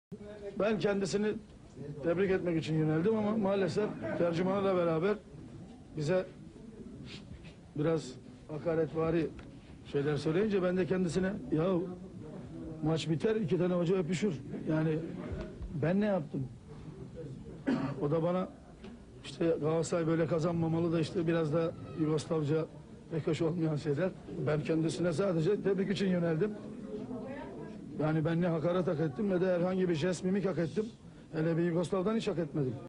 Ben kendisini tebrik etmek için yöneldim ama maalesef tercümanla beraber bize biraz hakaretvari şeyler söyleyince ben de kendisine ya maç biter 2 tane hoca öpüşür. Yani ben ne yaptım? O da bana işte Galatasaray böyle kazanmamalı da işte biraz da Yugoslavca pek hoş olmayan şeyler. Ben kendisine sadece tebrik için yöneldim. Yani ben ne hakaret hak ettim ne de herhangi bir jest mimik hak ettim. Hele bir Yugoslav'dan hiç hak etmedim.